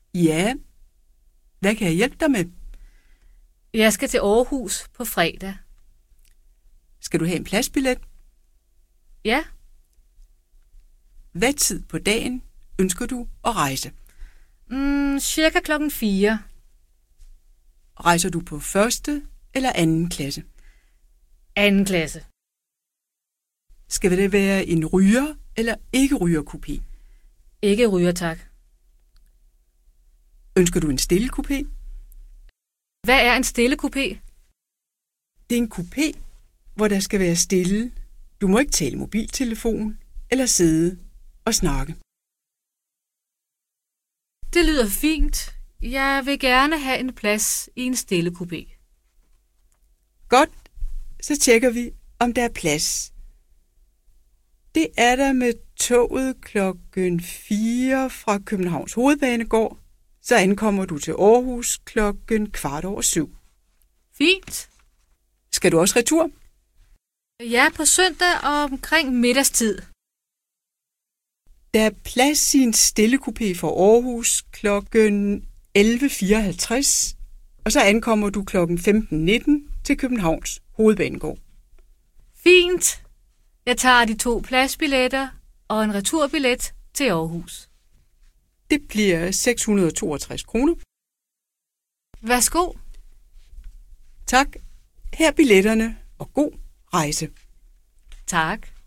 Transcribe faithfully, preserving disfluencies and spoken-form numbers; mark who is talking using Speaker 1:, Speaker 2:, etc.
Speaker 1: Ja, hvad kan jeg hjælpe dig med?
Speaker 2: Jeg skal til Aarhus på fredag.
Speaker 1: Skal du have en pladsbillet?
Speaker 2: Ja,
Speaker 1: Hvad tid på dagen ønsker du at rejse?
Speaker 2: mm, cirka klokken fire.
Speaker 1: Rejser du på første eller anden klasse?
Speaker 2: Anden klasse.
Speaker 1: Skal det være en ryger eller ikke ryger kupé?
Speaker 2: Ikke ryger, tak.
Speaker 1: Ønsker du en stille kupé?
Speaker 2: Hvad er en stille kupé?
Speaker 1: Det er en kupé, hvor der skal være stille. Du må ikke tale mobiltelefon eller sidde og snakke.
Speaker 2: Det lyder fint. Jeg vil gerne have en plads i en stille kupé.
Speaker 1: Godt, så tjekker vi, om der er plads. Det er der med toget klokken fire fra Københavns Hovedbanegård. Så ankommer du til Aarhus klokken kvart over syv.
Speaker 2: Fint.
Speaker 1: Skal du også retur?
Speaker 2: Ja, på søndag omkring middagstid.
Speaker 1: Der er plads i en stille kupé for Aarhus klokken elleve fireoghalvtreds, og så ankommer du klokken femten nitten til Københavns Hovedbanegård.
Speaker 2: Fint. Jeg tager de to pladsbilletter og en returbillet til Aarhus.
Speaker 1: Det bliver seks hundrede og toogtres kroner.
Speaker 2: Værsgo.
Speaker 1: Tak. Her er billetterne, og god rejse.
Speaker 2: Tak.